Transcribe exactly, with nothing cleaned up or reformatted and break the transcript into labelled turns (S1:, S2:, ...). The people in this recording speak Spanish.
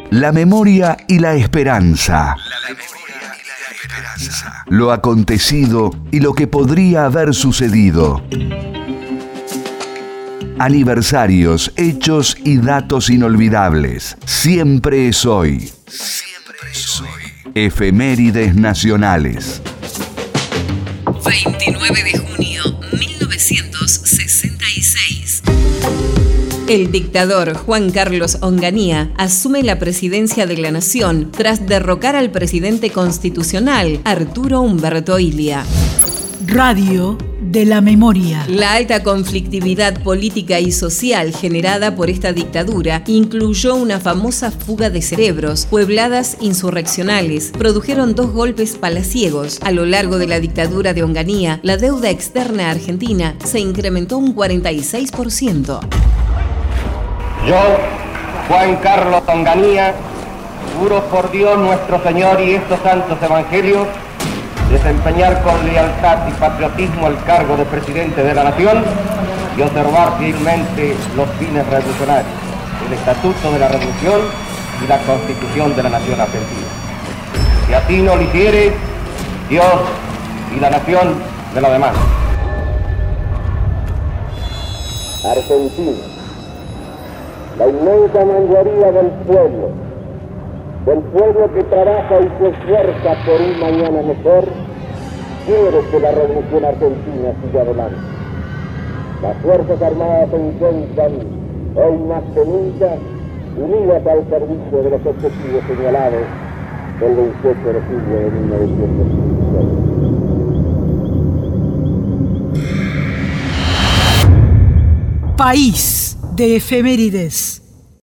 S1: La memoria y la esperanza. La memoria y la esperanza. Lo acontecido y lo que podría haber sucedido. Aniversarios, hechos y datos inolvidables. Siempre es hoy. Siempre es hoy. Efemérides nacionales.
S2: veintinueve de junio de mil novecientos sesenta y seis. El dictador Juan Carlos Onganía asume la presidencia de la nación tras derrocar al presidente constitucional Arturo Umberto Illia.
S3: Radio de la memoria.
S2: La alta conflictividad política y social generada por esta dictadura incluyó una famosa fuga de cerebros, puebladas insurreccionales, produjeron dos golpes palaciegos. A lo largo de la dictadura de Onganía, la deuda externa argentina se incrementó un cuarenta y seis por ciento.
S4: Yo, Juan Carlos Onganía, juro por Dios nuestro Señor y estos santos evangelios, desempeñar con lealtad y patriotismo el cargo de presidente de la nación y observar fielmente los fines revolucionarios, el estatuto de la revolución y la constitución de la nación argentina. Si así no lo hiciere, Dios y la nación me lo demandan.
S5: Argentina, la inmensa mayoría del pueblo, del pueblo que trabaja y se esfuerza por un mañana mejor, quiere que la revolución argentina siga adelante. Las Fuerzas Armadas se encuentran hoy más que nunca unidas al servicio de los objetivos señalados del veintiocho de julio de mil novecientos sesenta y seis.
S3: País de efemérides.